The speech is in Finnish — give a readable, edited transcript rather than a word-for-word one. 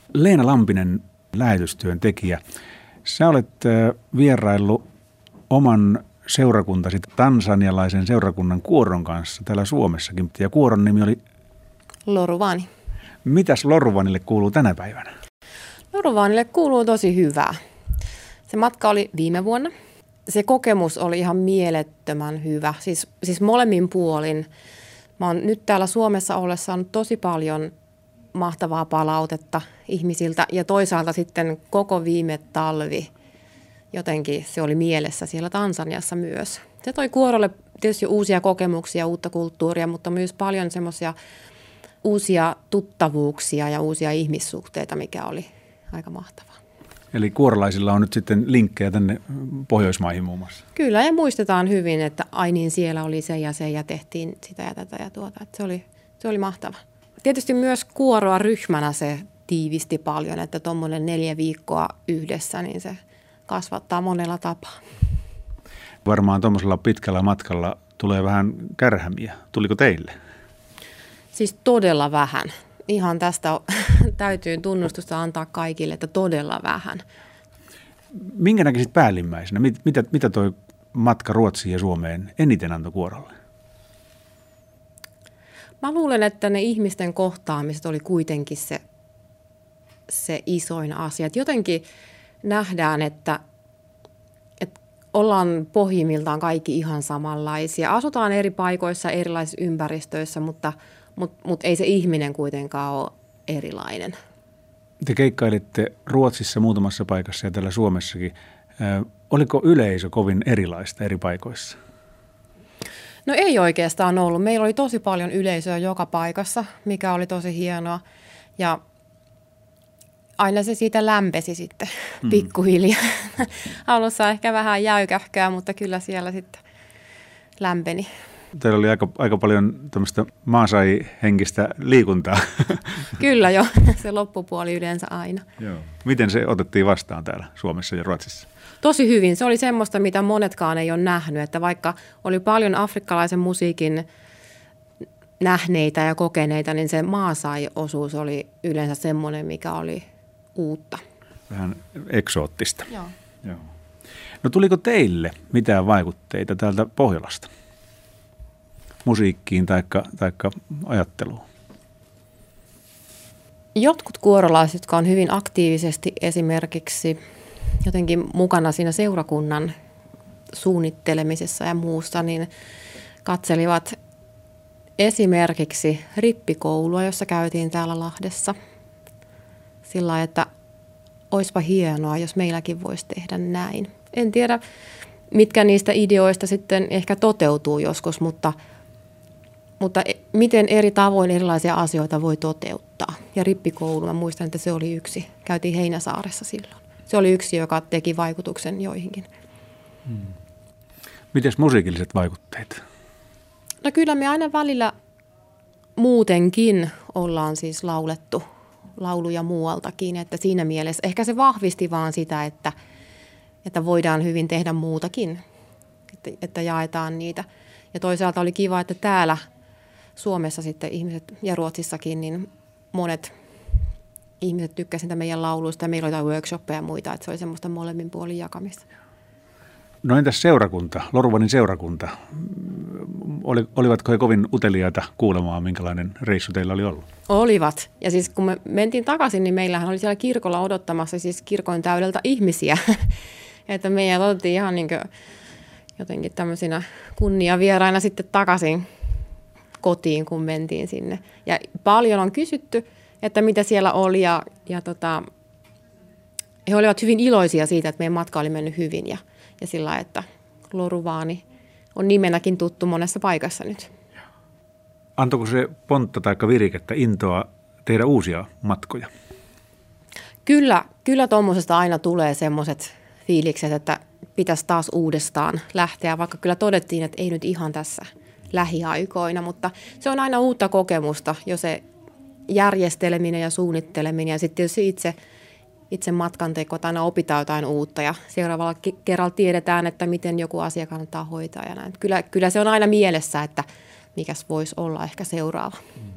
Leena Lampinen, lähetystyön tekijä. Sä olet vieraillut oman seurakuntasi tansanialaisen seurakunnan kuoron kanssa täällä Suomessakin. Ja kuoron nimi oli Loruvani. Mitäs Loruvanille kuuluu tänä päivänä? Loruvanille kuuluu tosi hyvää. Se matka oli viime vuonna. Se kokemus oli ihan mielettömän hyvä. Siis molemmin puolin. Mä oon nyt täällä Suomessa ollessa saanut tosi paljon mahtavaa palautetta ihmisiltä. Ja toisaalta sitten koko viime talvi jotenkin se oli mielessä siellä Tansaniassa myös. Se toi kuorolle tietysti uusia kokemuksia, uutta kulttuuria, mutta myös paljon semmoisia uusia tuttavuuksia ja uusia ihmissuhteita, mikä oli aika mahtavaa. Eli kuorolaisilla on nyt sitten linkkejä tänne Pohjoismaihin muun muassa. Kyllä, ja muistetaan hyvin, että ai niin, siellä oli se ja tehtiin sitä ja tätä ja tuota. Että se oli mahtava. Tietysti myös kuoroa ryhmänä se tiivisti paljon, että tuommoinen 4 viikkoa yhdessä, niin se kasvattaa monella tapaa. Varmaan tuommoisella pitkällä matkalla tulee vähän kärhämiä. Tuliko teille? Siis todella vähän. Ihan tästä täytyy tunnustusta antaa kaikille, että todella vähän. Minkä näkisit päällimmäisenä? Mitä toi matka Ruotsiin ja Suomeen eniten antoi kuorolle? Mä luulen, että ne ihmisten kohtaamiset oli kuitenkin se isoin asia. Et jotenkin nähdään, että ollaan pohjimmiltaan kaikki ihan samanlaisia. Asutaan eri paikoissa, erilaisissa ympäristöissä, mutta ei se ihminen kuitenkaan ole erilainen. Te keikkailitte Ruotsissa muutamassa paikassa ja täällä Suomessakin. Oliko yleisö kovin erilaista eri paikoissa? No ei oikeastaan ollut. Meillä oli tosi paljon yleisöä joka paikassa, mikä oli tosi hienoa. Ja aina se siitä lämpesi sitten pikkuhiljaa. Alussa ehkä vähän jäykähköä, mutta kyllä siellä sitten lämpeni. Teillä oli aika paljon tämmöistä maasai-henkistä liikuntaa. Kyllä jo, se loppupuoli yleensä aina. Joo. Miten se otettiin vastaan täällä Suomessa ja Ruotsissa? Tosi hyvin. Se oli semmoista, mitä monetkaan ei ole nähnyt. Että vaikka oli paljon afrikkalaisen musiikin nähneitä ja kokeneita, niin se maasai-osuus oli yleensä semmoinen, mikä oli uutta. Vähän eksoottista. Joo. Joo. No tuliko teille mitään vaikutteita täältä Pohjolasta? Musiikkiin taikka ajatteluun? Jotkut kuorolaiset, jotka on hyvin aktiivisesti esimerkiksi jotenkin mukana siinä seurakunnan suunnittelemisessa ja muusta, niin katselivat esimerkiksi rippikoulua, jossa käytiin täällä Lahdessa. Sillä lailla, että oispa hienoa, jos meilläkin voisi tehdä näin. En tiedä, mitkä niistä ideoista sitten ehkä toteutuu joskus, mutta miten eri tavoin erilaisia asioita voi toteuttaa. Ja rippikoulu, mä muistan, että se oli yksi. Käytiin Heinäsaaressa silloin. Se oli yksi, joka teki vaikutuksen joihinkin. Mites musiikilliset vaikutteet? No kyllä me aina välillä muutenkin ollaan siis laulettu lauluja muualtakin. Että siinä mielessä ehkä se vahvisti vaan sitä, että voidaan hyvin tehdä muutakin. Että jaetaan niitä. Ja toisaalta oli kiva, että täällä Suomessa sitten ihmiset ja Ruotsissakin, niin monet ihmiset tykkäsivät meidän lauluista ja meillä oli jotain workshoppeja ja muita, että se oli semmoista molemmin puolin jakamista. No entäs seurakunta, Loruvanin seurakunta? Olivatko he kovin uteliaita kuulemaan, minkälainen reissu teillä oli ollut? Olivat. Ja siis kun me mentiin takaisin, niin meillähän oli siellä kirkolla odottamassa siis kirkon täydeltä ihmisiä. Että meidän otettiin ihan niin kuin jotenkin tämmöisinä kunniavieraina sitten takaisin kotiin, kun mentiin sinne. Ja paljon on kysytty, että mitä siellä oli ja he olivat hyvin iloisia siitä, että meidän matka oli mennyt hyvin ja sillä, että Loruvani on nimenäkin tuttu monessa paikassa nyt. Antoiko se pontta tai virikettä, intoa tehdä uusia matkoja? Kyllä tuommoisesta aina tulee semmoiset fiilikset, että pitäisi taas uudestaan lähteä, vaikka kyllä todettiin, että ei nyt ihan tässä lähiaikoina, mutta se on aina uutta kokemusta, jo se järjesteleminen ja suunnitteleminen ja sitten tietysti itse matkanteko, että aina opitaan jotain uutta ja seuraavalla kerralla tiedetään, että miten joku asia kannattaa hoitaa ja näin. Kyllä se on aina mielessä, että mikäs voisi olla ehkä seuraava.